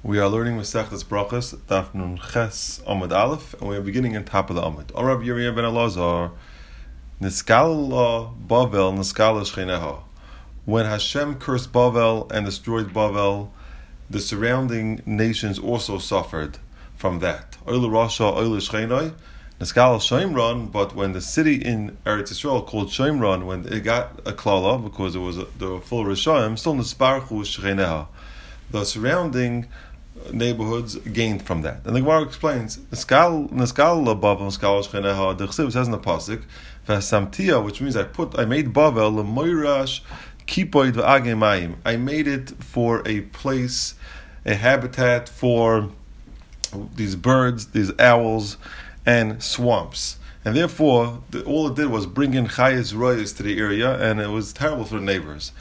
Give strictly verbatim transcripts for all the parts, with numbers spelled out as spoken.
We are learning Masechtas Brachos, Daf Nun Ches Amud Aleph, and we are beginning on top of the Amud. O Rabbi Yeria ben Elazar, Niskala Bavel, Niskala Shcheneha. When Hashem cursed Bavel and destroyed Bavel, the surrounding nations also suffered from that. Oil Rasha, Oil Shchenai, Niskala Shomron, but when the city in Eretz Yisrael called Shomron, when it got a klala, because it was a, the full Rishayim, still Nisparchu Shcheneha. The surrounding neighborhoods gained from that. And the Gemara explains, Niskal Bavel, Niskal Shcheneha, the Chesiv says in the Pasuk, V'asamtia, which means I put, I made Bavel, L'moirash, Kipoid V'agei Mayim. I made it for a place, a habitat for these birds, these owls, and swamps. And therefore, the, all it did was bring in Chayes Royas to the area, and it was terrible for the neighbors.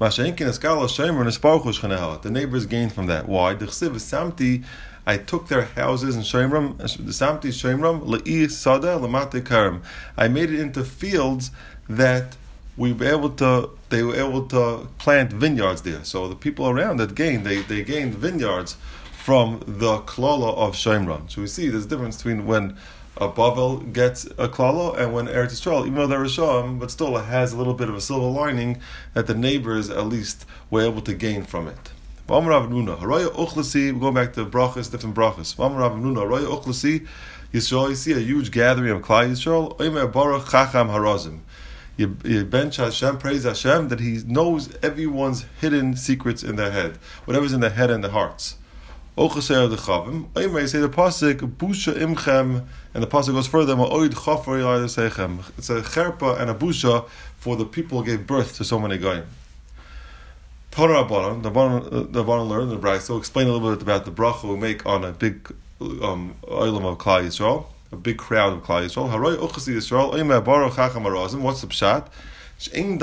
The neighbors gained from that. Why? The Chesiv Samti, I took their houses in Shomron, the Samti Shomron, Le'i Sada, Lamate Karim. I made it into fields that we were able to, they were able to plant vineyards there. So the people around that gained, they, they gained vineyards from the klala of Shomron. So we see there's a difference between when a Bavel gets a klala and when Eretz Yisrael, even though they're Risham, but still it has a little bit of a silver lining that the neighbors at least were able to gain from it. We're going back to brachas, different brachas. Yisrael, you see a huge gathering of Klal Yisrael. Omer Baruch Chacham Harazim. You bench Hashem, praise Hashem that He knows everyone's hidden secrets in their head, whatever's in their head and their hearts. Ochaser the Chavim. Omer, you say the pasuk Busha Imchem, and the pasuk goes further. Ma'oid Chafar Yadasechem. It's a cherpa and a busha for the people who gave birth to so many goyim. Torah Rabbanon, the Rabbanon, the Rabbanon learned the Brayso. So explain a little bit about the bracha we make on a big um, oilam of Klal Yisrael, a big crowd of Klal Yisrael. Haroy Uchasi Yisrael. Omer Baruch Chacham Harazim. What's the pshat? The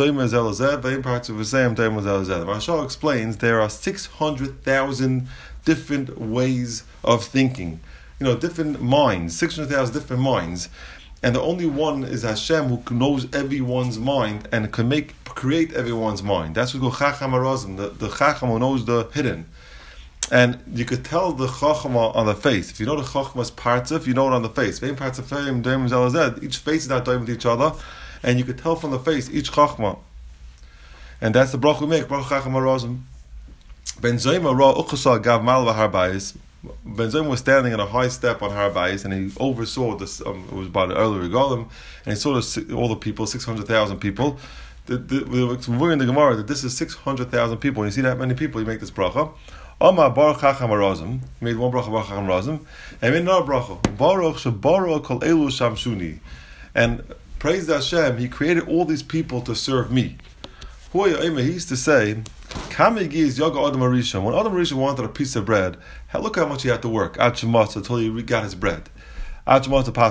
Marshal explains there are six hundred thousand different ways of thinking. You know, different minds, six hundred thousand different minds. And the only one is Hashem who knows everyone's mind and can make create everyone's mind. That's what we call Chacham Harazim, the, the Chacham who knows the hidden. And you could tell the Chachma on the face. If you know the Chachma's partzif, you know it on the face. Each face is not doing with each other. And you could tell from the face each chachma, and that's the bracha we make. Bracha chacham harazim. Ben Zayma ra uchasa gav mal v'har bayis. Ben Zayma was standing on a high step on Har Bayis, and he oversaw this. Um, it was about an early regalim, and he saw this, all the people, six hundred thousand people. The, the, we're in the Gemara that this is six hundred thousand people. When you see that many people, you make this bracha. Amar baruch chacham harazim. He made one bracha baruch chacham harazim, and he made another bracha baruch shebaruch kol elu shamshuni, and praise Hashem, He created all these people to serve me. He used to say, when Adam Arisha wanted a piece of bread, look how much he had to work, until he got his bread. He had to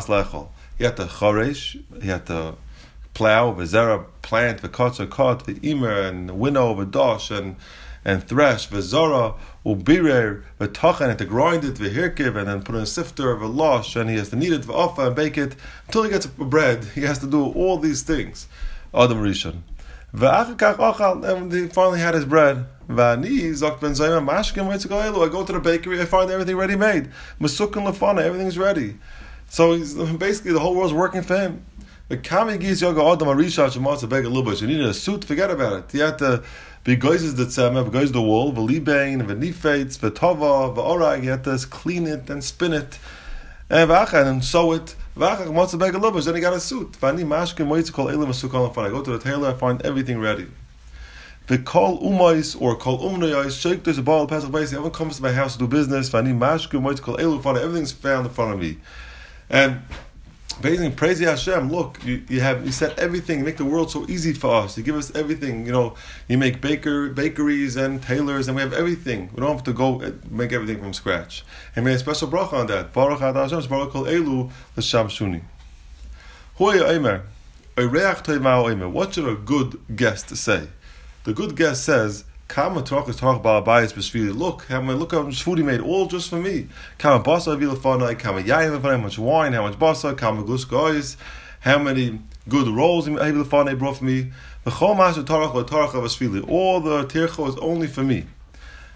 choresh, he had to plow, v'zera, plant, v'kotza, kot, v'imer, and winnow, v'dosh, and and thresh, v'zara, ubirer, v'tachan, and to grind it, v'hirkiv, and then put in a sifter, v'losh, and he has to knead it, v'ofa, and bake it, until he gets bread. He has to do all these things. Adam Rishon. V'achakach ochal, and he finally had his bread. V'ani, zok ben zayma, mashkim, v'etzagoyelu, I go to the bakery, I find everything ready made. Mesukin lefana, everything's ready. So he's, basically the whole world's working for him. The kami giz yoga Adam Arisha, shematza beg a little bit. You needed a suit, forget about it. He had to Begoizes the tzemeh, begoiz the wool, v'libein, v'nifetz, v'tova, v'orag, you have to clean it and spin it, and v'achan, and sew it, v'achach, motzah beg a lubash, then he got a suit. V'ani mashkin moitz kol elim asukal lefan. I go to the tailor, I find everything ready. V'kol umais, or kol umnoyais, sheik there's a ball of pesach base, everyone comes to my house to do business, v'ani mashkin moitz kol elim lefan, everything's found in front of me. And basically, praise Hashem. Look, you, you have you set everything. You make the world so easy for us. You give us everything. You know, you make baker bakeries and tailors, and we have everything. We don't have to go make everything from scratch. And we have a special bracha on that. Baruch Adonai Hashem, Baruch Kol Elu L'Shamshuni. Hoya Eimer, Oireach Toimao Eimer. What should a good guest say? The good guest says, Kama Torach is Torach Balabayis B'Shvili. Look, how look how much food he made, all just for me. Kama Basa Avilafanai, Kama Yayin Lefanai, how much wine, how much Basa, Kama Gluskois, how many good rolls Avilafanai brought for me. The Chol Masha Torach Torach B'Shvili. All the Tircho is only for me.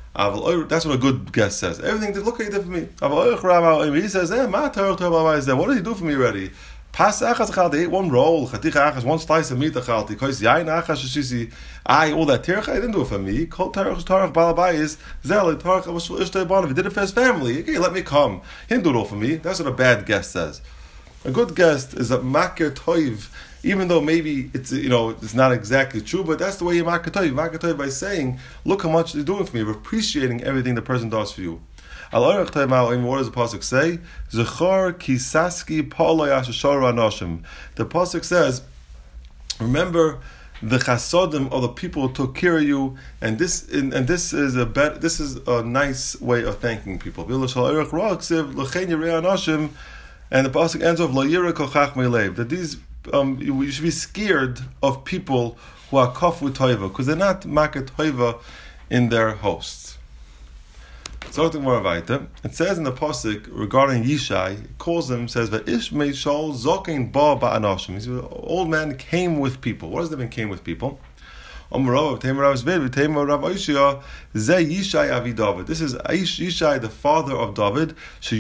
That's what a good guest says. Everything did look like it for me. He says, eh, what did he do for me already? Pas achas achal, they ate one roll, chatich achas, one slice of meat achal, because yain achas shisi, I, all that tircha, I didn't do it for me. Kol tarach tarach balabayis, zel, tarach, ishtay banav, he did it for his family. Okay, let me come. He didn't do it all for me. That's what a bad guest says. A good guest is a makir toiv, even though maybe it's, you know, it's not exactly true, but that's the way you makir toiv. Makir toiv by saying, look how much they're doing for me, appreciating everything the person does for you. What does the pasuk say? Zechor kisaski pa'olay ashashor anoshim. The pasuk says, remember the chasodim of the people who took care of you, and this and, and this is a bet, this is a nice way of thanking people. And the pasuk ends off that these um, you should be scared of people who are kafu toiva, because they're not makat toiva in their hosts. So it says in the pasuk regarding Yishai, it calls him, says that Ish Meishal Zokin Ba Ba'anoshim. He said, the old man came with people. What does that mean, came with people? This is Yishai, the father of David.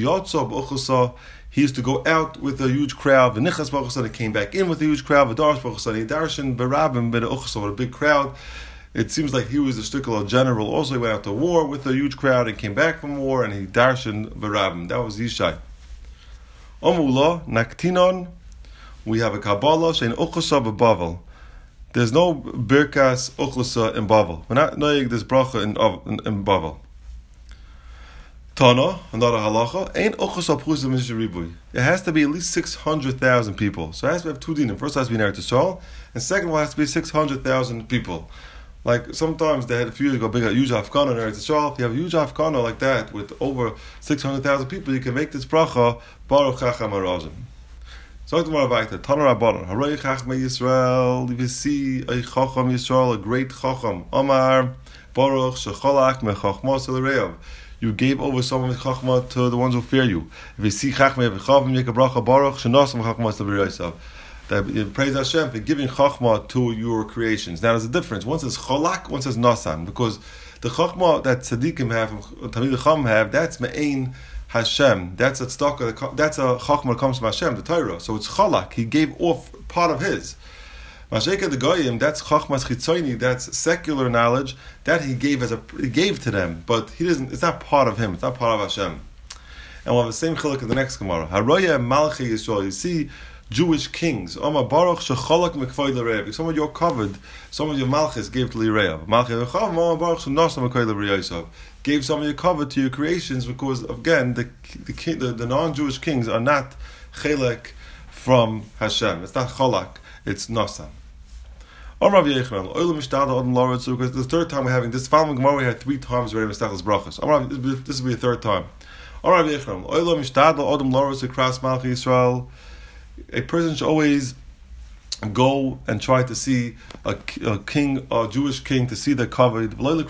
He used to go out with a huge crowd. He came back in with a huge crowd. He darshan berabim with a big crowd. It seems like he was a shtickle general. Also, he went out to war with a huge crowd and came back from war, and he darshan berabim. That was Yishai. Omula naktinon. We have a Kabbalah shein uchasa bebavel. There's no birkas uchasa in Bavel. We're not knowing this bracha in in, in Bavel. Tana, another halacha, ain't uchasa prusim mishribui. It has to be at least six hundred thousand people. So it has to have two dinim. First, it has to be in Eretz Yisrael, and second one has to be six hundred thousand people. Like sometimes they had a few years ago, big a huge Afghana in Eretz Yisrael. If you have a huge Afghana like that with over six hundred thousand people, you can make this bracha Baruch Chacham HaRazim. So tomorrow weiter. Tana Rabbanon. Haroi Chachmei Yisrael. If you see a Chacham Yisrael, a great Chacham, Omar Baruch Shecholach Mechachmas L'Reav. You gave over some of the Chachma to the ones who fear you. If you see Chachmei V'Chavim, make a bracha Baruch Shenosam Chachmas L'Reav. That you praise Hashem for giving Chachma to your creations. Now there's a difference. One says Cholak, one says Nasan. Because the Chachma that Tzaddikim have, Talmidei Chacham have, that's Me'ein Hashem. That's a tzedakah, that's a Chachma that comes from Hashem, the Torah. So it's Cholak. He gave off part of his. Masheka the Goyim, that's Chachmas Chitzoni, that's secular knowledge, that he gave as a he gave to them, but he doesn't. It's not part of him. It's not part of Hashem. And we'll have the same chiluk in the next Gemara. Haroya Malchi Yisrael. You see Jewish kings. Omar Baruch Shecholak Mekvoid L'Reav. Some of your covered, some of your malchus gave to L'Reav. Malchi V'Chav, Omar Baruch Shenosam Mekvoid L'Reav. Gave some of your covered to your creations because, again, the the, the, the non-Jewish kings are not chelek from Hashem. It's not cholak. It's nosam. Omar Rav Yechon. Olam Mishtadal Odom Loretz. Because the third time we're having this following Gemara, we had three times already Mistadal's brachas. Omar, this will be the third time. Omar Rav Yechon. Olam Mishtadal Odom Loretz across Malchi Yisrael. A person should always go and try to see a, a king, a Jewish king, to see the covered, even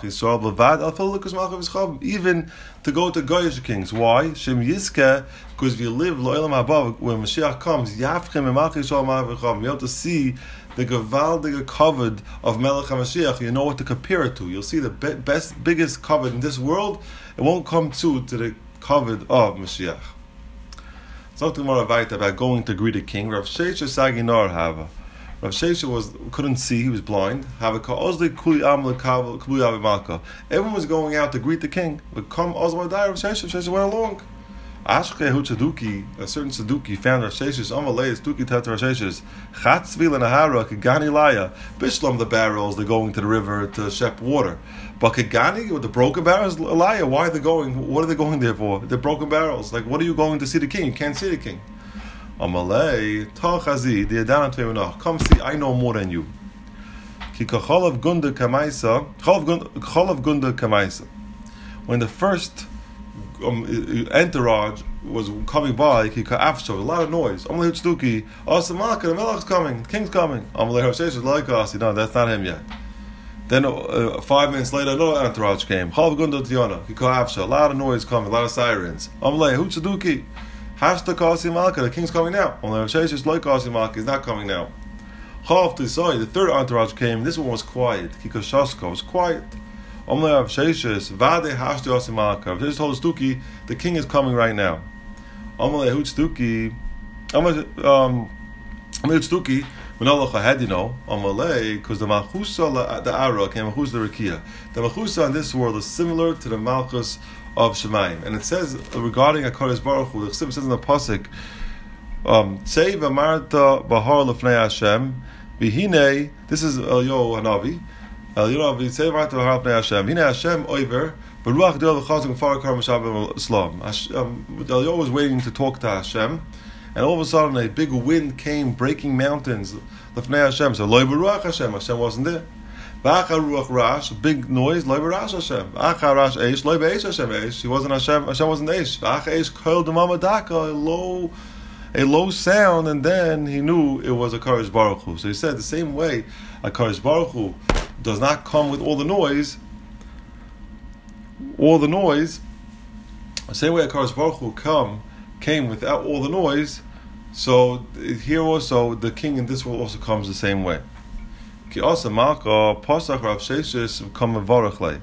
to go to Goyish kings. Why? Shem Yizke, because if you live lo'elam haba, when Mashiach comes, Yafchem and Malchi Yisrael, you have to see the Gevaldige covered of Melech HaMashiach. You know what to compare it to. You'll see the be- best, biggest covered in this world. It won't come to to the covered of Mashiach. So tomorrow about going to greet a king. Rav Shesha Saginar Hava. Rav Shesha was couldn't see; he was blind. Everyone was going out to greet the king. But come Ozma Dai, Rav Shesha. Shesha went along. Ashkehu Tzaduki, a certain Tzaduki found Rav Shesha's Amalei Tzaduki Tat Rav Shesha's Chatzvil and Ahara Kagani Laya Bishlam the barrels. They're going to the river to shep water. But Kagani with the broken barrels, Laya. Why are they going? What are they going there for? They're broken barrels. Like, what are you going to see the king? You can't see the king. Amalei Tachazi the Adana Temenach. Come see. I know more than you. Kikacholav Gunda Kamaisa. Cholav Gunda Kamaisa. When the first Um, entourage was coming by, he cut after a lot of noise. I'm like, Tzduki, oh, Samalka, the Melech's coming, the king's coming. I'm like, Hoshesh is like us. No, that's not him yet. Then uh, five minutes later, another entourage came. Chalav Gunda Tiana, he cut after a lot of noise coming, a lot of sirens. I'm like, who's Tzduki? Hashta Kasi Malka, the king's coming now. I'm like, Hoshesh is like Kasi Malka, he's not coming now. Chalav Tisai, the third entourage came. This one was quiet. Kikashaska was quiet. Omle Rav Sheshes, Vade Hashti Osim Malka. Rav Sheshes told Stuki, the king is coming right now. Omle Hut Stuki, Omle um, Hut Stuki, Menolacha had you know, Omle, because the Malchusa the Ara came Malchusa the Rekia. The Malchusa in this world is similar to the Malchus of Shemaim, and it says regarding HaKadosh Baruch Hu, the Chassidus says in the pasuk, um, Say v'amarta bahar lefnei Hashem, v'hinei. This is Eliyahu Hanavi. Eliyahu Hanavi say v'amarta bahar lefnei Hashem. V'hinei Hashem oiver b'ruach dil v'chazuk v'far kar m'shav Islam. Eliyahu was waiting to talk to Hashem, and all of a sudden a big wind came breaking mountains lefnei Hashem. So loy b'ruach Hashem. Hashem wasn't there. V'achar ruach rash, big noise, loy b'rash Hashem. V'achar rash eish, loy b'eish Hashem eish. He wasn't Hashem. Hashem wasn't eish. V'achar eish kol d'mama daka, a low. A low sound, and then he knew it was a Kadosh Baruch Hu. So he said the same way a Kadosh Baruch Hu does not come with all the noise, all the noise, the same way a Kadosh Baruch Hu come, came without all the noise, so here also the king in this world also comes the same way. Ki also Malka, Pasach Rav Sheshes come Mevarach lei.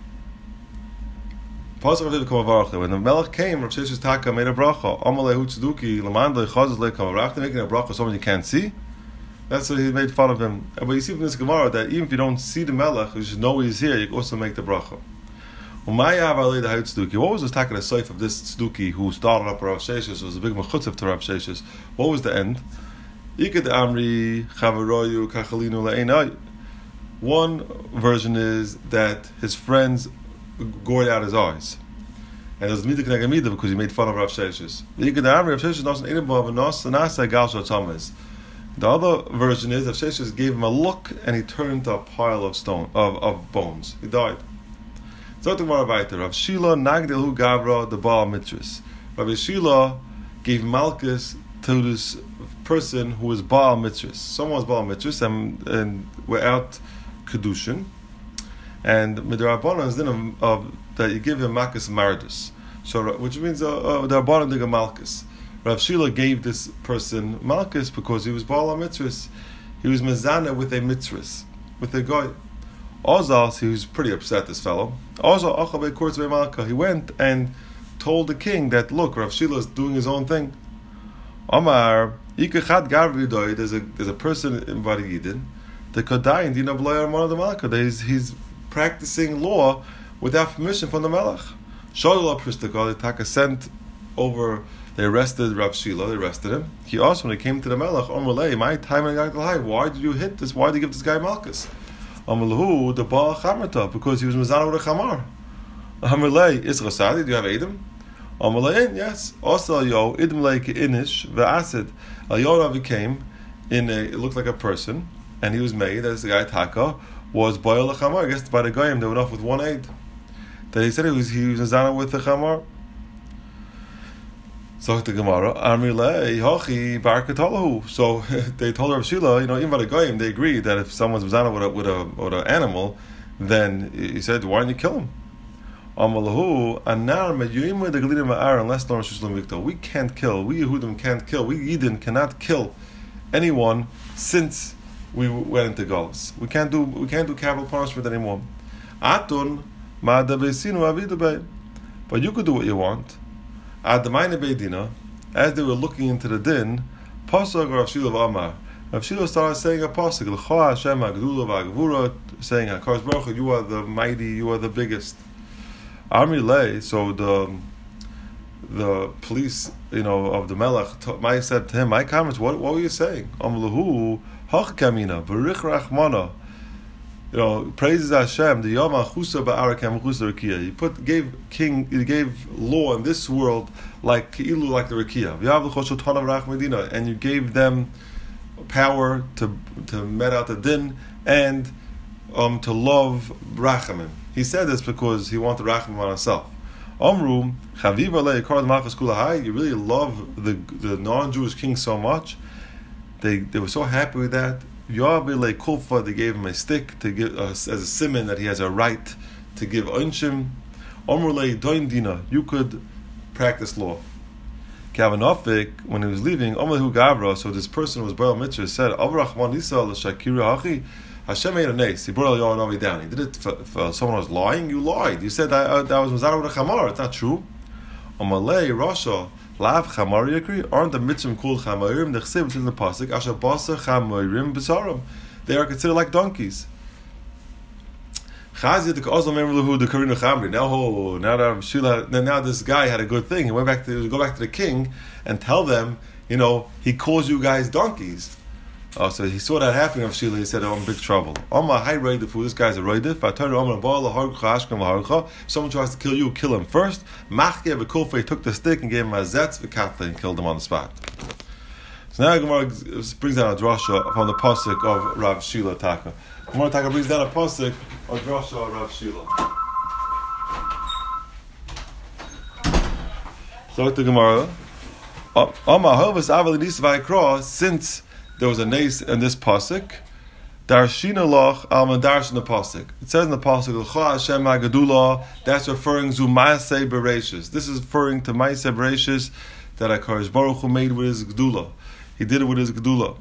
When the Melech came, Rav Sheshes Taka made a bracha. Amalei hu tzeduki lemandei chazes leikamarach. Making a bracha someone you can't see. That's what he made fun of him. But you see from this Gemara that even if you don't see the Melech, you should know he's here. You can also make the bracha. What was the Taka the seif of this tzeduki who started up Rav Sheshes? It was a big mechutzav to Rav Sheshes. What was the end? Ikad amri chavaroyu kachalinu le'enay. One version is that his friends gored out his eyes, and it was midah k'neged midah because he made fun of Rav Sheshes. The other version is Rav Sheshes gave him a look, and he turned into a pile of stone of, of bones. He died. So to Rav Shila nagdelu gavra the Baal Mitris. Rav Shila gave Malchus to this person who was Baal Mitris. Someone was Baal Mitris, and and were out kedushin. And midrabanan is din of that you give him makas mardus, so which means uh, uh, the rabbanan dig a malchus. Rav Shila gave this person malchus because he was bala mitzvahs. He was mezana with a mitzvahs, with a guy. Ozal, he was pretty upset. This fellow. Ozal achabe kurtzvei malka. He went and told the king that look, Rav Shila is doing his own thing. Amar ikachad garvidoy. There's a there's a person in Bari Yidin. The kodayin dina b'loyar one of the malka. He's he's practicing law without permission from the Melech. Shalom Pristaka, the Taka sent over, they arrested Rav Shila, they arrested him. He also, when he came to the Melech, Omrulei, my time and high, why did you hit this? Why did you give this guy Malchus? Omrulhu, the Baal Chamarta, because he was Mizana with a Chamar. Omrulei, is Rasadi, do you have Edom? Omrulei, yes. Also, yo, Idm like Inish, Ve'asid. El Yorav came in a, it looked like a person, and he was made as the guy Taka, was Boil the Chamar. I guess by the Goyim they went off with one aid. That he said he was he was Zana with the Chamar. So the Gemara, Amrilei Hachi Barakatalahu. So they told Rav Shila, you know, even by the Goyim, they agreed that if someone's Zana with a with a with an animal, then he said, why didn't you kill him? Amalahu Anar Meduyim the Galilim Ma'ar unless Lord Shuslam Victor. We can't kill. We Yehudim can't kill. We Yidden cannot kill anyone since we went into Galus. We can't do we can't do capital punishment anymore. Atun ma'adavesinu avidabei. But you could do what you want. Adamayne beidina, as they were looking into the din, pasuk Rav Shila v'amar. Rav Shila started saying a pasuk, l'cha Hashem ha'gdula v'ha'gvura, saying, HaKadosh Baruch Hu, you are the mighty, you are the biggest. Amrilei, so the the police, you know, of the Melech, I said to him, my comments, what, what were you saying? Amlahu Hach Kamina, Barich Rachmana. You know, praises Hashem. The Yom Chusa Ba'arakem Chusa Rekia. He put gave king. He gave law in this world like Keilu, like the Rekia. V'yav l'choshu Tanav Rach Medina, and you gave them power to to met out the din and um to love Rachamim. He said this because he wanted Rachamim on himself. Omru Chaviva le'ikar d'malchus kulahai. You really love the the non-Jewish king so much. They they were so happy with that. Yoav Kulfa, they gave him a stick to give uh, as a simon that he has a right to give onshim. Omrulei doindina, you could practice law. Kavanofik, when he was leaving, Omlehu Gavra, so this person who was Baal Mitzvah said, Avrachman Isa l'Shakira Hachi, Hashem made a nace. He brought Eliyahu Navi down. He did it for, for someone who was lying. You lied. You said that uh, that was Mazara with a chamar. It's not true. Amalei Rasha Lav Chamar Yakri aren't the mitzvah called Chamarim. The chsiv which is in the pasuk Asher Basa Chamarim B'Saram. They are considered like donkeys. Chazir the also remember who the Karina Chamri. Now, oh, now that Shila, now this guy had a good thing. He went back to go back to the king and tell them, you know, he calls you guys donkeys. Oh, so he saw that happening of Shila. He said, oh, I'm in big trouble. Oma high raided for this guy's a raided. Someone tries to kill you, kill him first. Machke v'kulfa, he took the stick and gave him a zetz v'katla and killed him on the spot. So now Gemara brings down a drasha from the pasuk of Rav Shila Taka. Gemara Taka brings down a pasuk of drasha of Rav Shila. So to Gemara, Oma hovas avali nisvai cross since there was a nace in this pasuk. Darshina loch al madarsh in the pasuk. It says in the pasuk, L'cha Hashem ha'gadula. That's referring to Maaseh Bereshis. This is referring to Maaseh Bereshis that HaKadosh Baruch Hu made with his gedula. He did it with his gedula.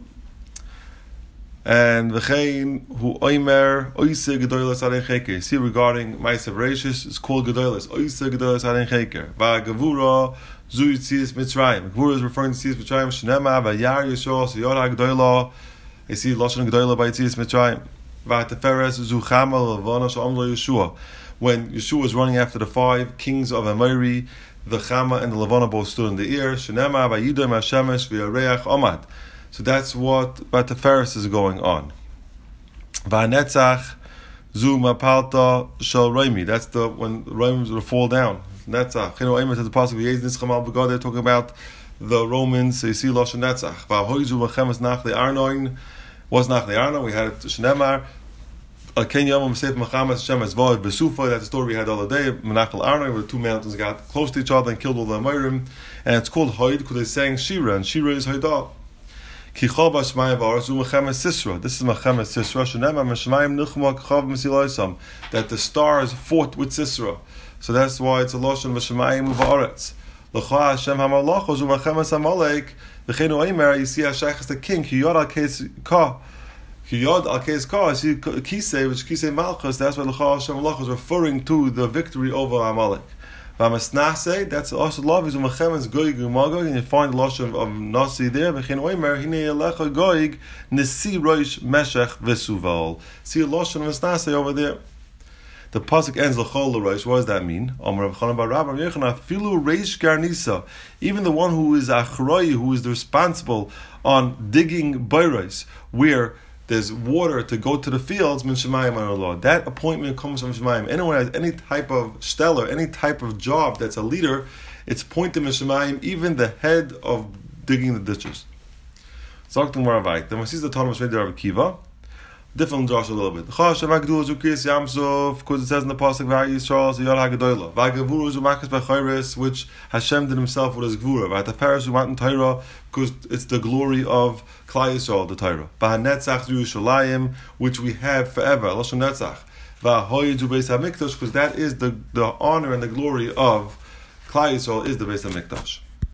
And v'chein hu oimer oise gedolas arein cheker. See regarding Maaseh Bereshis, it's called gedolas. Oise gedolas arein cheker. Va'gavura zu Yitzias Mitzrayim. Gevura is referring to Yitzias Mitzrayim. Shnema v'yar Yishol siyod ha'gedolah. You see Lashon Gedolah by Yitzias Mitzrayim. V'ateferes zu Chamal Levana she'amlo Yeshua. When Yeshua was running after the five kings of Amori, the Chama and the Levana both stood in the ear. Shnema v'yidom ha'shemesh v'yareach omad. So that's what V'ateferes is going on. V'anetzach zu mapalta shel Roimi. That's the when the Romans will fall down. Netzach. You know, Amos says the pasuk v'yez nischamal b'gad. They're talking about the Romans. So you see Lashon Netzach. V'ahoizu v'chemes nach the Arnoin. Was nach the Arnoin. We had it to Shnemar. Ken Yom Seif Mechames Shem Ezvav Besufa. That's the story we had the other day. Menachel Arnoin, where the two mountains got close to each other and killed all the Amorim. And it's called Hoid because they sang Shira, and Shira is Hoidah. Kichol b'Shmayim v'Aretz u'Mechemes Sisra. This is Mechemes Sisra. Shnemar Meshmayim Nuchma Kchav Mesiloisam. That the stars fought with Sisra. So that's why it's a Lashon v'Shmayim v'Aretz. L'cha Hashem hamalachos u'Mechemes Amalek. V'cheinu Oimer. You see Hashach is the king. Kiyod al Keis Ka. Kiyod al Keis Ka. You see Kisei, which Kisei Malchus. That's why L'cha Hashem hamalachos referring to the victory over Amalek. V'amasnase, that's also love is u'Mechemes Goig u'Magog, and you find the Lashon of Nasi there. V'cheinu Oimer. Hinei Elecha Goig Nisi Roish Meshech V'Suval. See a Lashon of Masnase over there. The pasuk ends l'chol l'roish. What does that mean? Even the one who is achroi, who is responsible on digging bayros, where there's water to go to the fields, min shemayim on Allah. That appointment comes from shemayim. Anyone has any type of stellar, any type of job that's a leader, it's appointed min shemayim. Even the head of digging the ditches. Zok t'mar avayt. Then we see the Talmud Shmei Rav Akiva. Different Josh a little bit. Because it says in the pasuk Yisrael Yod HaGedolah. V'Gavura Zumakas B'Chayres, which Hashem did Himself with His Gevura. V'Ateferes U'Matan Torah, because it's the glory of Klal Yisrael, the Torah. V'Hanetzach Yerushalayim, which we have forever. Lashon Netzach. V'Hoyed Beis Hamikdash, because that is the the honor and the glory of Klal Yisrael is the Beis Hamikdash.